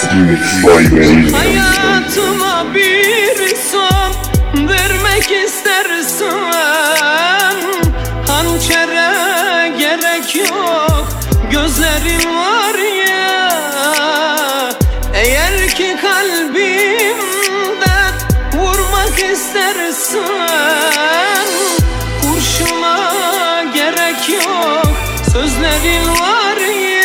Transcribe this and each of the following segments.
Hayatıma bir son vermek istersen hançere gerek yok, gözlerin var ya. Eğer ki kalbimde vurmak istersen kurşuna gerek yok, sözlerin var ya.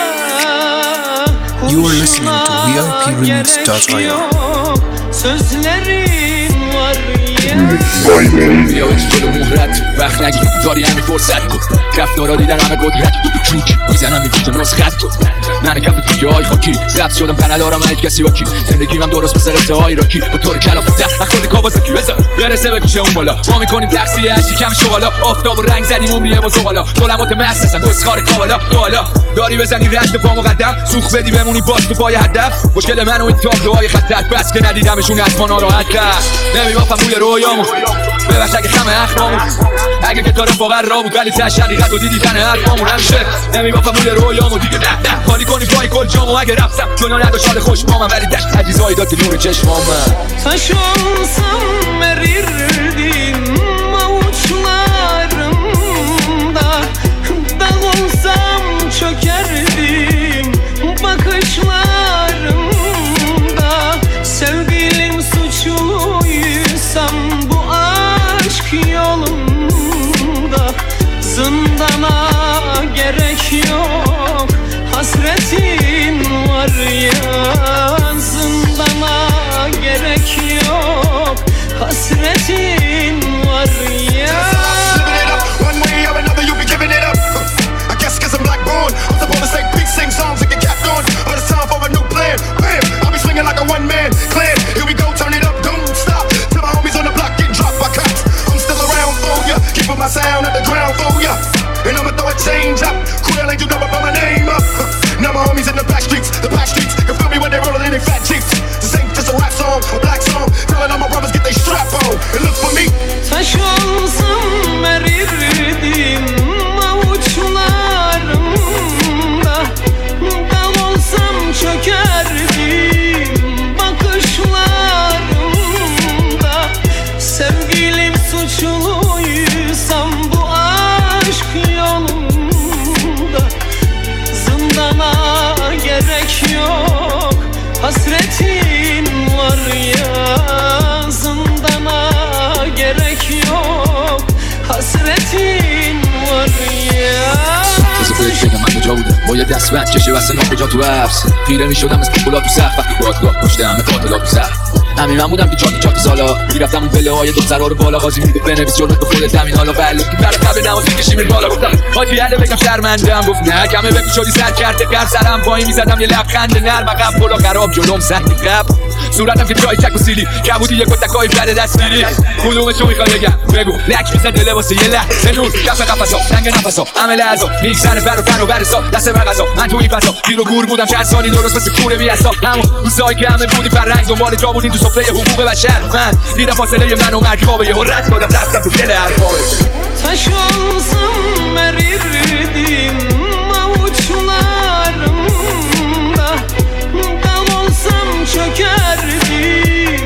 You are listening to VIPRemix.io. Sözlerin var ya. بیا بچی جلو مهرت وقت نگیر داری همین فرصت کن رفتارا دیدن همه قدرت چوک میزنم میگیجم راست خط کن من کف توی های خاکی رفت شدم پنه دارم هیچ کسی با کی زندگیم هم درست مثل ابتهای راکی با طور کلافته نخوردی کابازکی بزن برسه به پیشه اون بالا ما میکنیم تقصیه هشتی کم شغالا آفتاب و رنگ زدیم عمریه با زغالا ظلمات مستسن دستخار کابالا کوالا داری بزنی رشت پا مقدم سوخ بدی بمونی باز تو پای هدف مشکل من و این تابلوهای خطر بس که ندیدمشون از ما ناراحت کرد نمیبافم روی رویامو ببخش اگه خم اخمامون اگه که تا رفاقر را بود ولی تش حقیقت و دیدی تن حرفامون همیشه نمیبافم روی رویامو دیگه نه خالی کنی پای کل جامو اگه رفتم دنیا نداشت حال خوش با من ولی دشت عزیزایی داد که نور چشمام من Taş olsam erirdim avuçlarımda, dağ olsam çökerdim bakışlarımda. Sevgilim suçluysam bu aşk yolunda, zindana gerek yok, hasretin var ya. Zindana gerek yok, hasretin var ya. Living it up, one way or another you be giving it up. I guess cause I'm black born, I'm supposed to say peace, sing songs and get capped on. But it's time for a new plan, bam, I'll be swinging like a one-man clan. Here we go, turn it up, don't stop, till my homies on the block get dropped by cops. I'm still around for ya, keeping my sound at the ground for ya. And I'ma throw a change up, cool like you know I put my name up. Now my homies in the back streets can feel me when they rollin' in they fat jeeps. This ain't just a rap song, a black song, telling all my brothers get they strap on and look for me. Taş olsam erirdim avuçlarımda, dağ olsam çökerdim bakışlarımda. Sevgilim suçluysam bu aşk yolunda, zindana gerek yok, hasretin var ya. Zindana gerek yok, hasretin var ya. مثل خودت بگم من کجا بودم با یه دستبند کشه واسه ناکجا تو حبس خیره میشدم مثل کلا تو سقف وقتی بادگاه پشت همه قاتلات تو سقف همین من بودم که چاک سالا میرفتم اون پله های دخترها رو بالا قاضی میده بنویس جلوت به خودت همین حالا بله برای قبل نمازی کشی میره بالا گفتم حاجی هله بگم شرمندم گفت نه کمه بگی شدی سر کرده گر سرم پایین میزدم یه لبخند نرم عقب پلا خراب جلوم سنگ قب صورتم که جای چک و سیلی کبودی یه کتکای بره دستگیری کدومشو میخوای بگم بگو لک میزد دل واسه یه لحظه نور کف قفسا رنگ نفسا همه لحظا میگذره بر و فن و برسا دست بر غذا من توی فضا گیر و گور بودم چند سالی درست مثل کوره بیاسا همون روزایی که همه بودی فرنگ دنبال جا بودیم تو سفره حقوق بشر من دیدم فاصله من و مرگ بابا یه حرت دادم رفتم تو دل حرفا Taş olsam erirdim avuçlarımda, dağ olsam çökerdim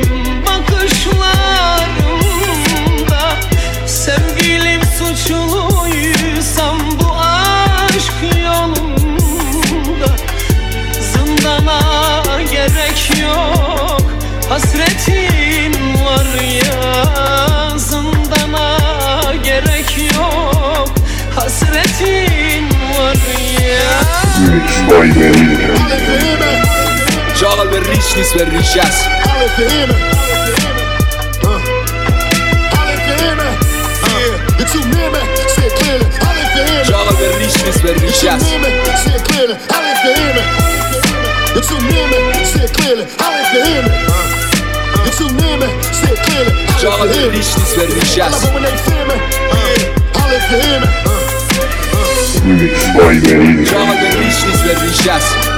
bakışlarımda. Sevgilim suçluysam bu aşk yolunda, zindana gerek yok, hasretin var ya. Zindana gerek yok, hasretin var ya. شاغل به ریش نیست به ریش است شاغل به ریش نیست به ریش است شاغل به ریش نیست به ریش است شاغل به ریش نیست به ریش است